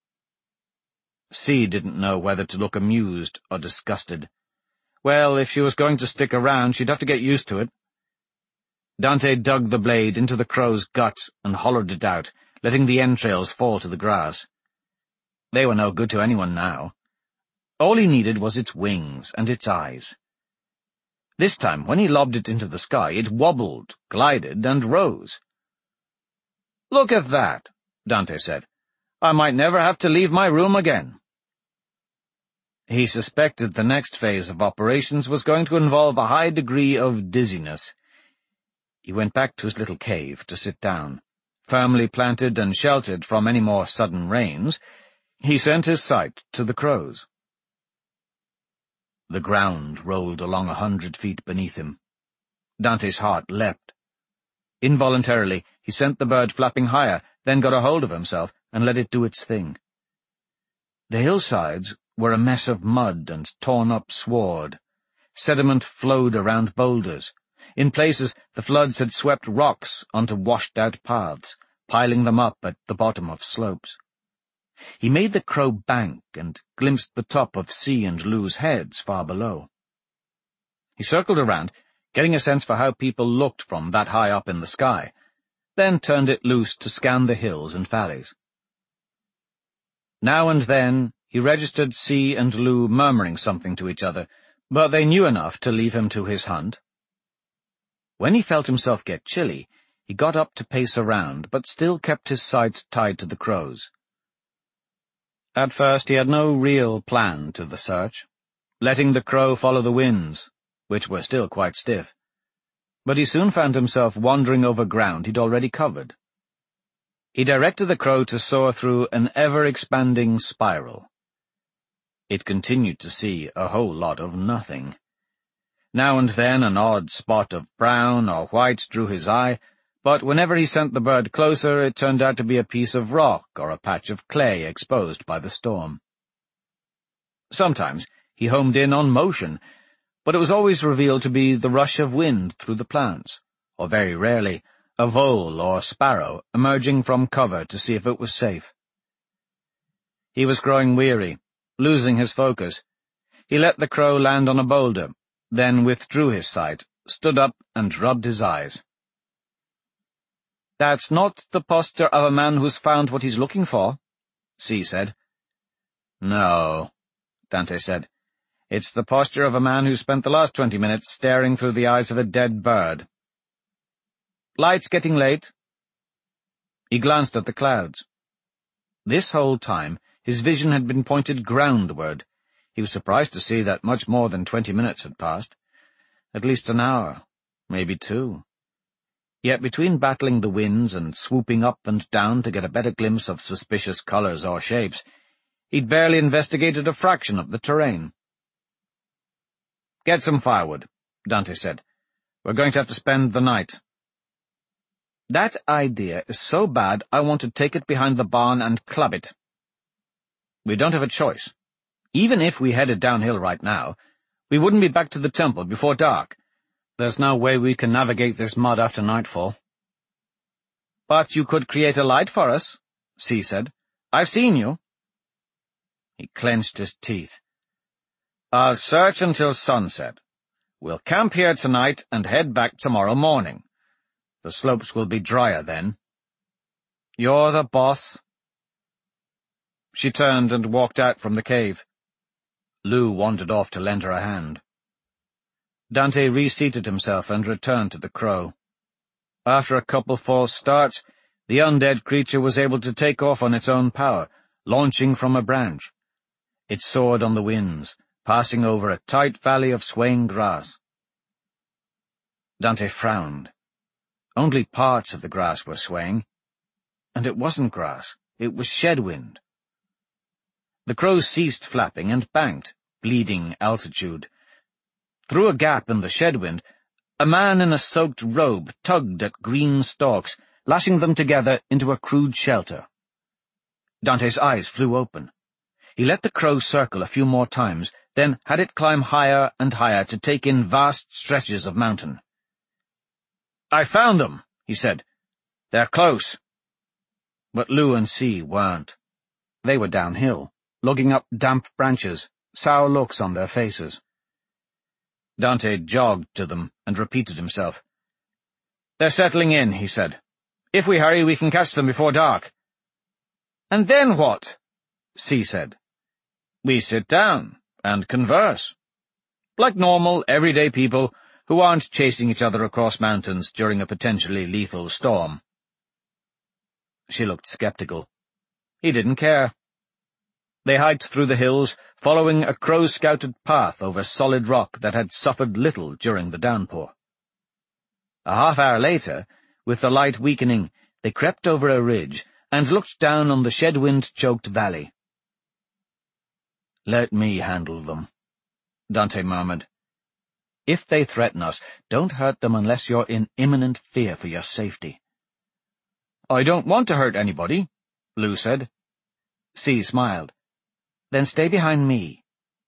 C didn't know whether to look amused or disgusted. Well, if she was going to stick around, she'd have to get used to it. Dante dug the blade into the crow's gut and hollowed it out, letting the entrails fall to the grass. They were no good to anyone now. All he needed was its wings and its eyes. This time, when he lobbed it into the sky, it wobbled, glided, and rose. "Look at that," Dante said. "I might never have to leave my room again." He suspected the next phase of operations was going to involve a high degree of dizziness. He went back to his little cave to sit down. Firmly planted and sheltered from any more sudden rains, he sent his sight to the crows. The ground rolled along 100 feet beneath him. Dante's heart leapt. Involuntarily, he sent the bird flapping higher, then got a hold of himself and let it do its thing. The hillsides were a mess of mud and torn-up sward. Sediment flowed around boulders. In places, the floods had swept rocks onto washed-out paths, piling them up at the bottom of slopes. He made the crow bank and glimpsed the top of C and Lou's heads far below. He circled around, getting a sense for how people looked from that high up in the sky, then turned it loose to scan the hills and valleys. Now and then he registered C and Lou murmuring something to each other, but they knew enough to leave him to his hunt. When he felt himself get chilly, he got up to pace around, but still kept his sights tied to the crows. At first he had no real plan to the search, letting the crow follow the winds, which were still quite stiff. But he soon found himself wandering over ground he'd already covered. He directed the crow to soar through an ever-expanding spiral. It continued to see a whole lot of nothing. Now and then an odd spot of brown or white drew his eye, but whenever he sent the bird closer, it turned out to be a piece of rock or a patch of clay exposed by the storm. Sometimes he homed in on motion, but it was always revealed to be the rush of wind through the plants, or very rarely, a vole or sparrow emerging from cover to see if it was safe. He was growing weary, losing his focus. He let the crow land on a boulder, then withdrew his sight, stood up, and rubbed his eyes. "That's not the posture of a man who's found what he's looking for," C said. "No," Dante said. "It's the posture of a man who spent the last 20 minutes staring through the eyes of a dead bird. Light's getting late." He glanced at the clouds. This whole time, his vision had been pointed groundward. He was surprised to see that much more than 20 minutes had passed. At least an hour, maybe 2. Yet between battling the winds and swooping up and down to get a better glimpse of suspicious colors or shapes, he'd barely investigated a fraction of the terrain. "Get some firewood," Dante said. "We're going to have to spend the night." "That idea is so bad I want to take it behind the barn and club it." "We don't have a choice. Even if we headed downhill right now, we wouldn't be back to the temple before dark. There's no way we can navigate this mud after nightfall." "But you could create a light for us," C said. "I've seen you." He clenched his teeth. "I'll search until sunset. We'll camp here tonight and head back tomorrow morning. The slopes will be drier then." "You're the boss." She turned and walked out from the cave. Lou wandered off to lend her a hand. Dante reseated himself and returned to the crow. After a couple false starts, the undead creature was able to take off on its own power, launching from a branch. It soared on the winds, passing over a tight valley of swaying grass. Dante frowned. Only parts of the grass were swaying. And it wasn't grass, it was shed-wind. The crow ceased flapping and banked, bleeding altitude. Through a gap in the shed-wind, a man in a soaked robe tugged at green stalks, lashing them together into a crude shelter. Dante's eyes flew open. He let the crow circle a few more times, then had it climb higher and higher to take in vast stretches of mountain. "I found them," he said. "They're close." But Lou and C weren't. They were downhill, lugging up damp branches, sour looks on their faces. Dante jogged to them and repeated himself. "They're settling in," he said. "If we hurry, we can catch them before dark." "And then what?" C said. "We sit down and converse. Like normal, everyday people who aren't chasing each other across mountains during a potentially lethal storm." She looked skeptical. He didn't care. They hiked through the hills, following a crow-scouted path over solid rock that had suffered little during the downpour. A half-hour later, with the light weakening, they crept over a ridge and looked down on the shed-wind-choked valley. "Let me handle them," Dante murmured. "If they threaten us, don't hurt them unless you're in imminent fear for your safety." "I don't want to hurt anybody," Lou said. C smiled. "Then stay behind me."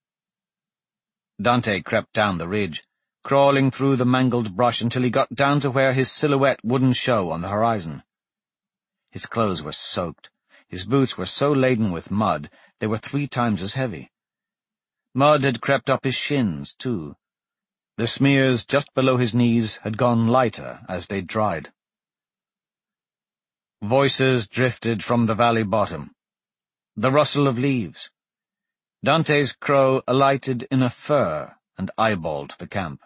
Dante crept down the ridge, crawling through the mangled brush until he got down to where his silhouette wouldn't show on the horizon. His clothes were soaked. His boots were so laden with mud they were 3 times as heavy. Mud had crept up his shins, too. The smears just below his knees had gone lighter as they dried. Voices drifted from the valley bottom. The rustle of leaves. Dante's crow alighted in a fir and eyeballed the camp.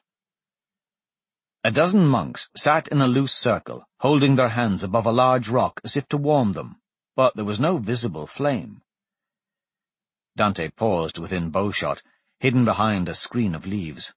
A dozen monks sat in a loose circle, holding their hands above a large rock as if to warm them, but there was no visible flame. Dante paused within bowshot, hidden behind a screen of leaves.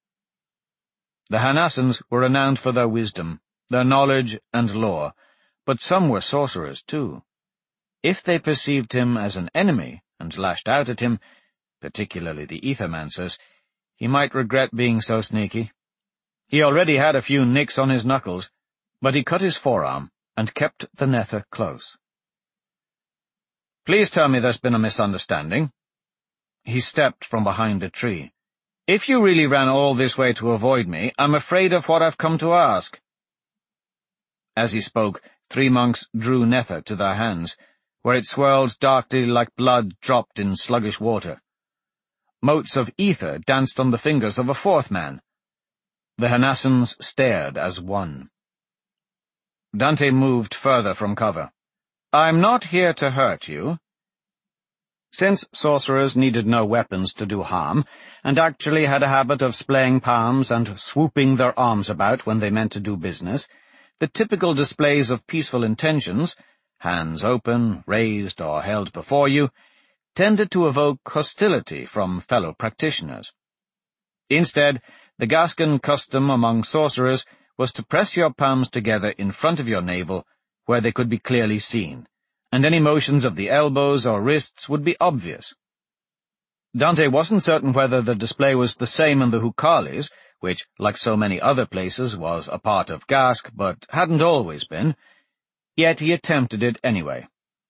The Hanassans were renowned for their wisdom, their knowledge and lore, but some were sorcerers, too. If they perceived him as an enemy and lashed out at him, particularly the Ethermancers, he might regret being so sneaky. He already had a few nicks on his knuckles, but he cut his forearm and kept the nether close. "Please tell me there's been a misunderstanding." He stepped from behind a tree. "If you really ran all this way to avoid me, I'm afraid of what I've come to ask." As he spoke, 3 monks drew nether to their hands, where it swirled darkly like blood dropped in sluggish water. Motes of ether danced on the fingers of a 4th man. The Hanassans stared as one. Dante moved further from cover. "I'm not here to hurt you." Since sorcerers needed no weapons to do harm, and actually had a habit of splaying palms and swooping their arms about when they meant to do business, the typical displays of peaceful intentions, hands open, raised, or held before you, tended to evoke hostility from fellow practitioners. Instead, the Gascon custom among sorcerers was to press your palms together in front of your navel, where they could be clearly seen, and any motions of the elbows or wrists would be obvious. Dante wasn't certain whether the display was the same in the Hukalis, which, like so many other places, was a part of Gask, but hadn't always been, yet he attempted it anyway.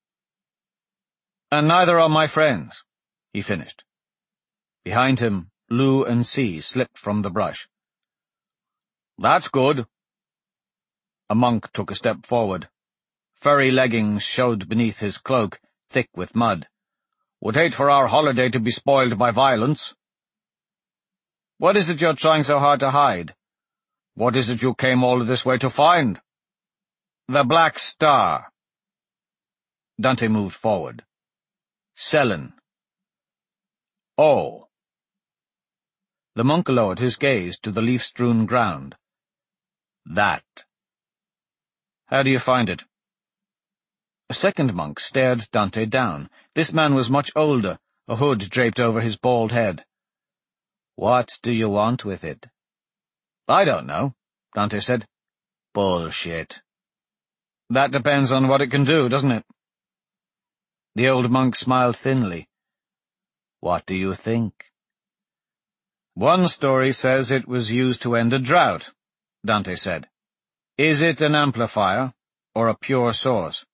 "And neither are my friends," he finished. Behind him, Lou and C slipped from the brush. "That's good." A monk took a step forward. Furry leggings showed beneath his cloak, thick with mud. "Would hate for our holiday to be spoiled by violence." "What is it you're trying so hard to hide?" "What is it you came all this way to find?" "The Black Star." Dante moved forward. "Sellen." "Oh." The monk lowered his gaze to the leaf-strewn ground. "That." "How do you find it?" A second monk stared Dante down. This man was much older, a hood draped over his bald head. "What do you want with it?" "I don't know," Dante said. "Bullshit." "That depends on what it can do, doesn't it?" The old monk smiled thinly. "What do you think?" "One story says it was used to end a drought," Dante said. "Is it an amplifier, or a pure source?"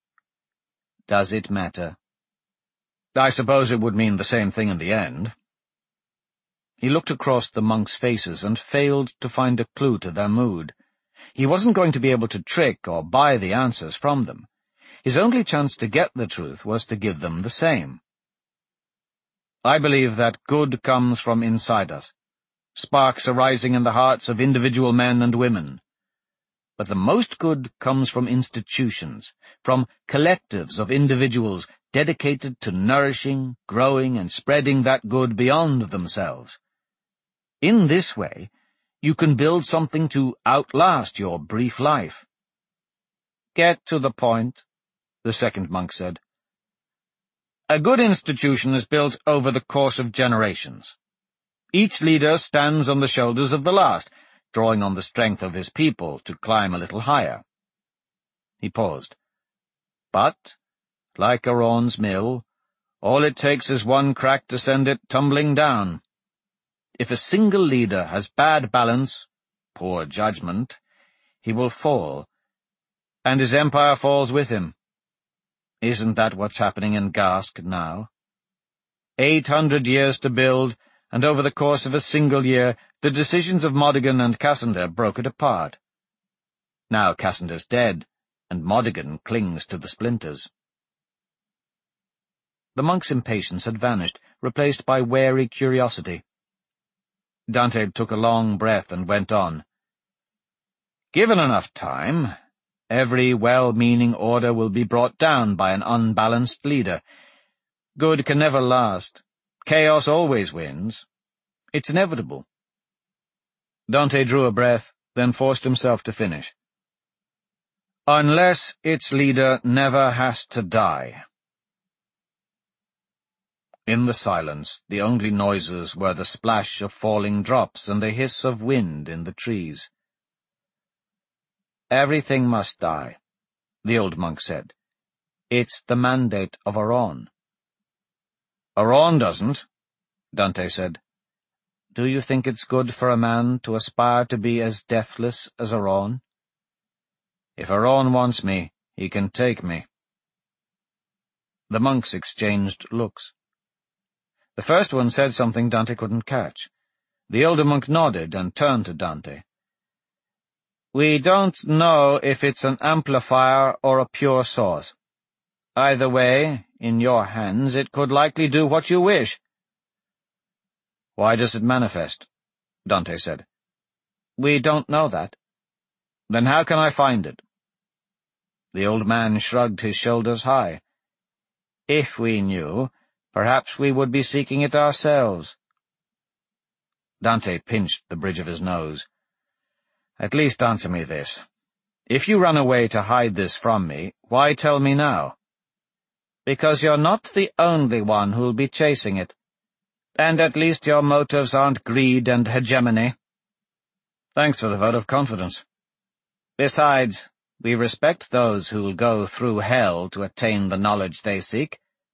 "Does it matter?" "I suppose it would mean the same thing in the end." He looked across the monks' faces and failed to find a clue to their mood. He wasn't going to be able to trick or buy the answers from them. His only chance to get the truth was to give them the same. "I believe that good comes from inside us, sparks arising in the hearts of individual men and women. But the most good comes from institutions, from collectives of individuals dedicated to nourishing, growing, and spreading that good beyond themselves. In this way, you can build something to outlast your brief life." "Get to the point," the second monk said. "A good institution is built over the course of generations. Each leader stands on the shoulders of the last, drawing on the strength of his people to climb a little higher." He paused. "But, like Aron's mill, all it takes is one crack to send it tumbling down. If a single leader has bad balance, poor judgment, he will fall, and his empire falls with him. Isn't that what's happening in Garsk now? 800 years to build, and over the course of a single year, the decisions of Modigan and Cassander broke it apart. Now Cassander's dead, and Modigan clings to the splinters." The monk's impatience had vanished, replaced by wary curiosity. Dante took a long breath and went on. "Given enough time, every well-meaning order will be brought down by an unbalanced leader. Good can never last. Chaos always wins. It's inevitable." Dante drew a breath, then forced himself to finish. "Unless its leader never has to die." In the silence, the only noises were the splash of falling drops and the hiss of wind in the trees. "Everything must die," the old monk said. "It's the mandate of Aron." "Aron doesn't," Dante said. "Do you think it's good for a man to aspire to be as deathless as Aron? If Aron wants me, he can take me." The monks exchanged looks. The first one said something Dante couldn't catch. The older monk nodded and turned to Dante. "We don't know if it's an amplifier or a pure source. Either way, in your hands, it could likely do what you wish." "Why does it manifest?" Dante said. "We don't know that." "Then how can I find it?" The old man shrugged his shoulders high. "If we knew, perhaps we would be seeking it ourselves." Dante pinched the bridge of his nose. "At least answer me this. If you run away to hide this from me, why tell me now?" "Because you're not the only one who'll be chasing it. And at least your motives aren't greed and hegemony." "Thanks for the vote of confidence." "Besides, we respect those who'll go through hell to attain the knowledge they seek."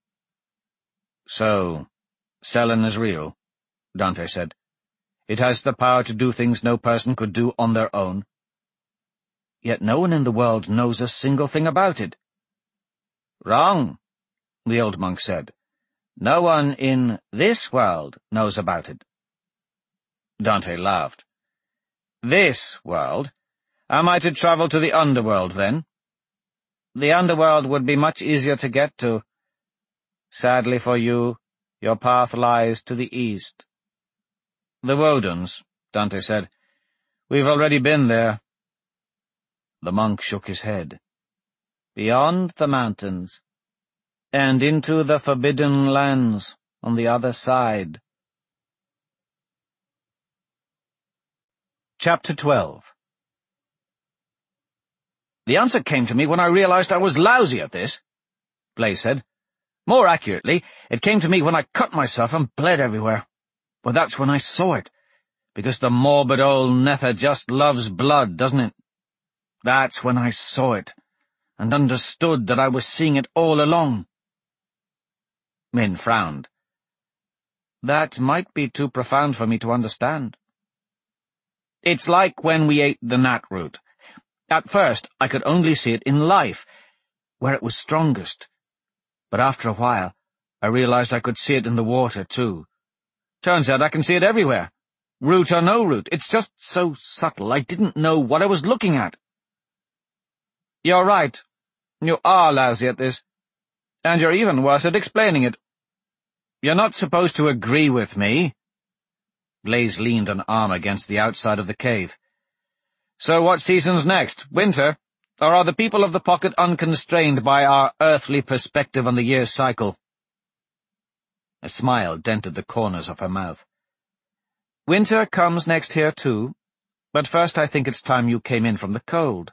"So, Sellen is real," Dante said. "It has the power to do things no person could do on their own." "Yet no one in the world knows a single thing about it." "Wrong," the old monk said. "No one in this world knows about it." Dante laughed. "This world? Am I to travel to the underworld, then?" "The underworld would be much easier to get to. Sadly for you, your path lies to the east." "The Wodens," Dante said. "We've already been there." The monk shook his head. "Beyond the mountains, and into the forbidden lands on the other side." Chapter 12. "The answer came to me when I realized I was lousy at this," Blaise said. "More accurately, it came to me when I cut myself and bled everywhere. Well, that's when I saw it, because the morbid old Nether just loves blood, doesn't it? That's when I saw it, and understood that I was seeing it all along." Min frowned. "That might be too profound for me to understand." "It's like when we ate the gnat root. At first, I could only see it in life, where it was strongest. But after a while, I realized I could see it in the water, too. Turns out I can see it everywhere. Root or no root, it's just so subtle I didn't know what I was looking at. You're right. You are lousy at this. And you're even worse at explaining it. You're not supposed to agree with me. Blaze leaned an arm against the outside of the cave. So what season's next? Winter? Or are the people of the pocket unconstrained by our earthly perspective on the year's cycle? A smile dented the corners of her mouth. Winter comes next here too, but first I think it's time you came in from the cold.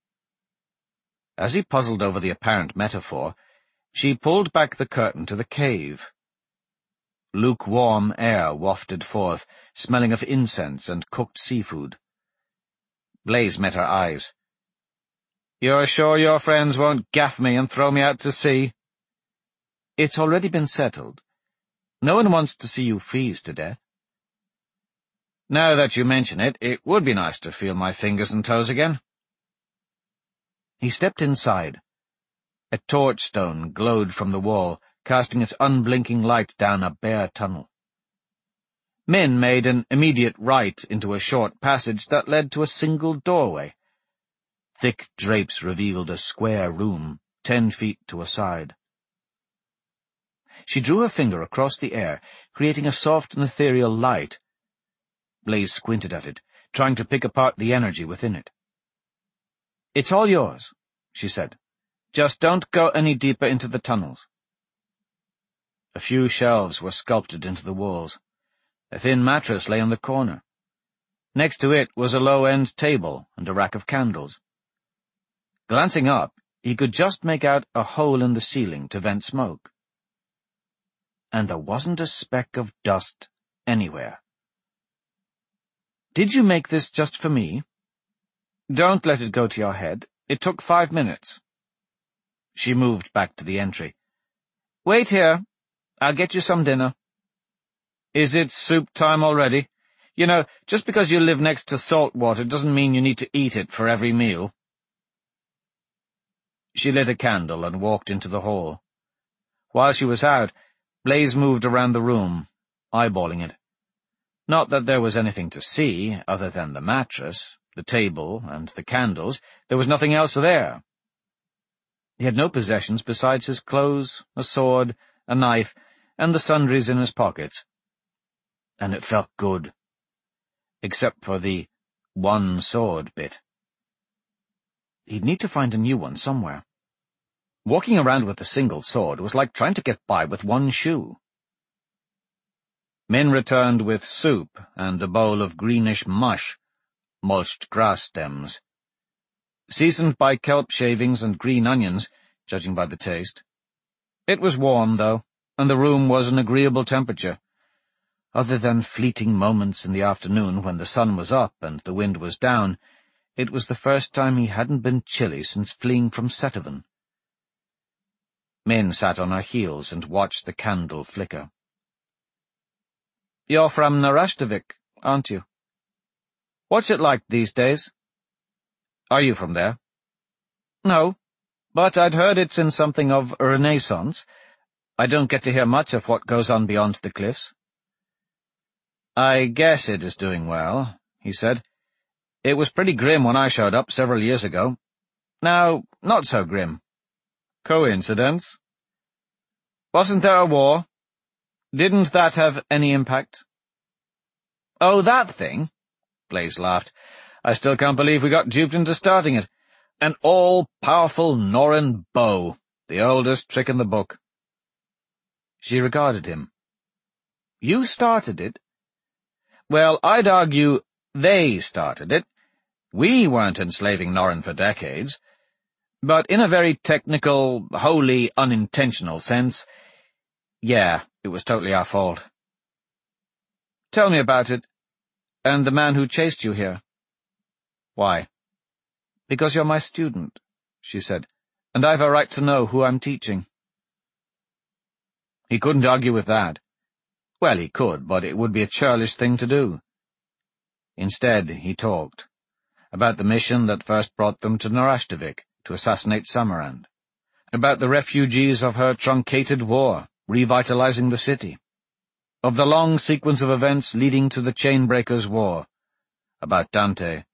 As he puzzled over the apparent metaphor, she pulled back the curtain to the cave. Lukewarm air wafted forth, smelling of incense and cooked seafood. Blaze met her eyes. You're sure your friends won't gaff me and throw me out to sea? It's already been settled. No one wants to see you freeze to death. Now that you mention it, it would be nice to feel my fingers and toes again. He stepped inside. A torchstone glowed from the wall, casting its unblinking light down a bare tunnel. Min made an immediate right into a short passage that led to a single doorway. Thick drapes revealed a square room, 10 feet to a side. She drew her finger across the air, creating a soft and ethereal light. Blaze squinted at it, trying to pick apart the energy within it. It's all yours, she said. Just don't go any deeper into the tunnels. A few shelves were sculpted into the walls. A thin mattress lay in the corner. Next to it was a low-end table and a rack of candles. Glancing up, he could just make out a hole in the ceiling to vent smoke. And there wasn't a speck of dust anywhere. Did you make this just for me? Don't let it go to your head. It took 5 minutes. She moved back to the entry. Wait here. I'll get you some dinner. Is it soup time already? You know, just because you live next to salt water doesn't mean you need to eat it for every meal. She lit a candle and walked into the hall. While she was out, Blaze moved around the room, eyeballing it. Not that there was anything to see, other than the mattress, the table, and the candles. There was nothing else there. He had no possessions besides his clothes, a sword, a knife, and the sundries in his pockets. And it felt good. Except for the one sword bit. He'd need to find a new one somewhere. Walking around with a single sword was like trying to get by with one shoe. Min returned with soup and a bowl of greenish mush, mulched grass stems. Seasoned by kelp shavings and green onions, judging by the taste. It was warm, though, and the room was an agreeable temperature. Other than fleeting moments in the afternoon when the sun was up and the wind was down, it was the first time he hadn't been chilly since fleeing from Setovan. Min sat on her heels and watched the candle flicker. You're from Narashtovik, aren't you? What's it like these days? Are you from there? No, but I'd heard it's in something of a renaissance. I don't get to hear much of what goes on beyond the cliffs. I guess it is doing well, he said. It was pretty grim when I showed up several years ago. Now, not so grim. Coincidence? Wasn't there a war? Didn't that have any impact? Oh, that thing? Blaze laughed. I still can't believe we got duped into starting it. An all-powerful Norrøn bow, the oldest trick in the book. She regarded him. You started it? Well, I'd argue they started it. We weren't enslaving Norrøn for decades. But in a very technical, wholly unintentional sense, yeah, it was totally our fault. Tell me about it, and the man who chased you here. Why? Because you're my student, she said, and I've a right to know who I'm teaching. He couldn't argue with that. Well, he could, but it would be a churlish thing to do. Instead, he talked about the mission that first brought them to Narashtovik to assassinate Samarand, about the refugees of her truncated war, revitalizing the city. of the long sequence of events leading to the Chainbreakers' War. About Dante,